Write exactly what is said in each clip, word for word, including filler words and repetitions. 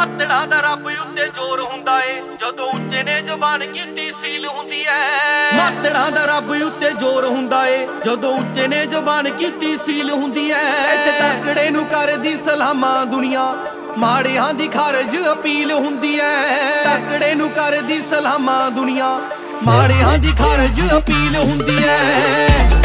ਮਾਤੜਾ ਦਾ ਰੱਬ ਉੱਤੇ ਜ਼ੋਰ ਹੁੰਦਾ ਏ ਜਦੋਂ ਉੱਚੇ ਨੇ ਜ਼ੁਬਾਨ ਕੀਤੀ ਸੀਲ ਹੁੰਦੀ ਐ। ਮਾਤੜਾ ਦਾ ਰੱਬ ਉੱਤੇ ਜ਼ੋਰ ਹੁੰਦਾ ਏ ਜਦੋਂ ਉੱਚੇ ਨੇ ਜ਼ੁਬਾਨ ਕੀਤੀ ਸੀਲ ਹੁੰਦੀ ਐ। ਇੱਥੇ ਤਕੜੇ ਨੂੰ ਕਰਦੀ ਸਲਾਮਾਂ ਦੁਨੀਆ, ਮਾੜਿਆਂ ਦੀ ਖਾਰਜ ਅਪੀਲ ਹੁੰਦੀ ਐ। ਤਕੜੇ ਨੂੰ ਕਰਦੀ ਸਲਾਮਾਂ ਦੁਨੀਆ, ਮਾੜਿਆਂ ਦੀ ਖਾਰਜ ਅਪੀਲ ਹੁੰਦੀ ਐ।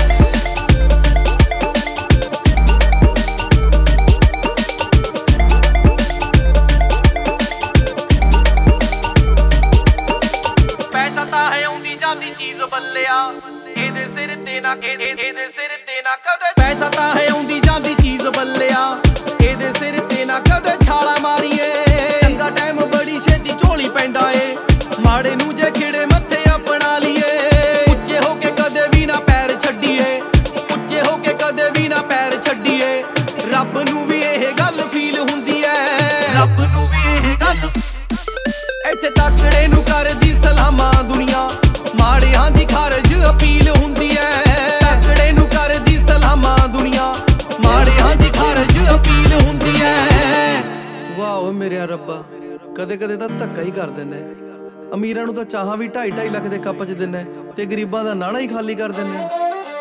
ਦੀ ਚੀਜ਼ ਬੱਲਿਆ ਇਹਦੇ ਸਿਰ ਤੇ ਨਾ ਇਹਦੇ ਸਿਰ ਤੇ ਨਾ ਕਦੇ ਪੈਸਾ ਤਾਂ ਹੈ ਆਉਂਦੀ ਜਾਂਦੀ ਚੀਜ਼ ਬੱਲਿਆ ਇਹਦੇ ਸਿਰ ਤੇ ਨਾ ਕਦੇ ਛਾਲਾ ਮਾਰੀਏ। ਚੰਗਾ ਟਾਈਮ ਬੜੀ ਛੇਤੀ ਝੋਲੀ ਪੈਂਦਾ ਏ, ਮਾੜੇ ਨੂੰ ਜੇ ਖਿੜੇ ਮੱਥੇ ਅਪਣਾ ਲਈਏ। ਉੱਚੇ ਹੋ ਕੇ ਕਦੇ ਵੀ ਨਾ ਪੈਰ ਛੱਡੀਏ, ਉੱਚੇ ਹੋ ਕੇ ਕਦੇ ਵੀ ਨਾ ਪੈਰ ਛੱਡੀਏ। ਰੱਬ ਨੂੰ ਵੀ ਇਹ ਗੱਲ ਫੀਲ ਹੁੰਦੀ ਐ, ਰੱਬ ਨੂੰ ਵੀ ਇਹ ਗੱਲ। ਇੱਥੇ ਤਕੜੇ ਨੂੰ ਕਰਦੀ ਸਲਾਮਾਂ ਦੁਨੀਆ, ਮਾੜਿਆਂ ਦੀ ਖਾਰਜ ਅਪੀਲ ਹੁੰਦੀ ਐ। ਤਕੜੇ ਨੂੰ ਕਰਦੀ ਸਲਾਮਾਂ ਦੁਨੀਆ, ਮਾੜਿਆਂ ਦੀ ਖਾਰਜ ਅਪੀਲ ਹੁੰਦੀ ਐ। ਵਾਹ ਮੇਰੇ ਰੱਬਾ, ਕਦੇ ਕਦੇ ਤਾਂ ਧੱਕਾ ਹੀ ਕਰ ਦਿੰਦਾ। ਅਮੀਰਾਂ ਨੂੰ ਤਾਂ ਚਾਹਾਂ ਵੀ ਢਾਈ ਢਾਈ ਲੱਖ ਦੇ ਕੱਪ 'ਚ ਦਿੰਦਾ ਤੇ ਗਰੀਬਾਂ ਦਾ ਨਾਣਾ ਹੀ ਖਾਲੀ ਕਰ ਦਿੰਦਾ।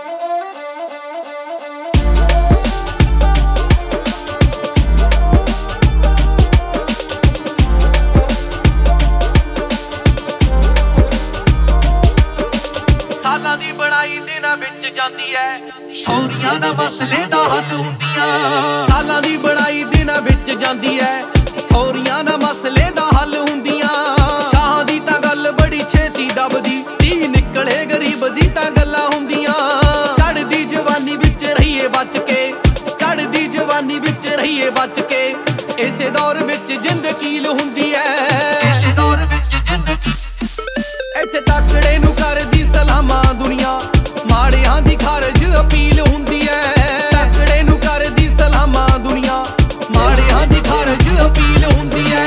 ਸਾਲਾਂ ਦੀ ਬਣਾਈ ਦਿਨਾਂ ਵਿੱਚ ਜਾਂਦੀ ਐ, ਸੌਰੀਆਂ ਨਾ ਮਸਲੇ ਦਾ ਹੱਲ ਹੁੰਦੀਆਂ। ਸਾਲਾਂ ਦੀ ਬਣਾਈ ਦਿਨਾਂ ਵਿੱਚ ਜਾਂਦੀ ਐ, ਸੌਰੀਆਂ ਨਾ ਮਸਲੇ ਦਾ ਹੱਲ ਹੁੰਦੀਆਂ। ਸ਼ਾਹਾਂ ਦੀ ਤਾਂ ਗੱਲ ਬੜੀ ਛੇਤੀ ਦਬਦੀ, ਧੀ ਨਿਕਲੇ ਗਰੀਬ ਦੀ ਤਾਂ ਗੱਲਾਂ ਹੁੰਦੀਆਂ। ਚੜ੍ਹਦੀ ਜਵਾਨੀ ਵਿੱਚ ਰਹੀਏ ਬਚ ਕੇ, ਚੜ੍ਹਦੀ ਜਵਾਨੀ ਵਿੱਚ ਰਹੀਏ ਬਚ ਕੇ। ਇਸੇ ਦੌਰ ਵਿੱਚ ਜ਼ਿੰਦਗੀਲ ਹੁੰਦੀ ਐ, ਇਸੇ ਦੌਰ ਵਿੱਚ ਜ਼ਿੰਦਗੀ। ਇੱਥੇ ਤਕੜੇ ਨੂੰ ਕਰਦੀ ਸਲਾਮਾਂ ਦੁਨੀਆ, ਮਾੜਿਆਂ ਦੀ ਖਾਰਜ ਅਪੀਲ ਹੁੰਦੀ ਐ। ਤਕੜੇ ਨੂੰ ਕਰਦੀ ਸਲਾਮਾਂ ਦੁਨੀਆ, ਮਾੜਿਆਂ ਦੀ ਖਾਰਜ ਅਪੀਲ ਹੁੰਦੀ ਐ।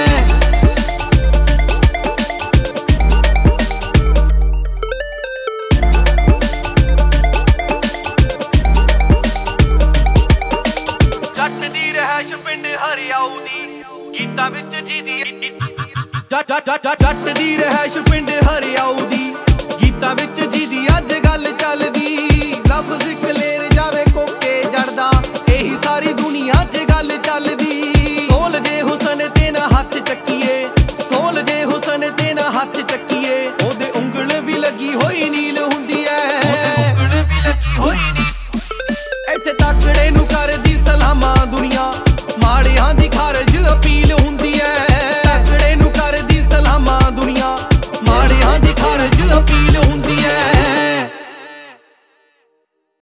ਜੱਟ ਦੀ ਰਹਿਸ਼ ਪਿੰਡ ਹਰਿਆਊ ਦੀ, ਗੀਤਾਂ ਵਿੱਚ ਜੀਦੀ ਜੱਟ ਜੱਟ ਦੀ ਰਹਿਸ਼ ਪਿੰਡ ਹਰਿਆਊ ਦੀ, ਗੀਤਾਂ ਵਿੱਚ ਜੀਦੀ ਅੱਜ ਗੱਲ ਚੱਲਦੀ। ਲਫ਼ਜ਼ ਕਲੇਰ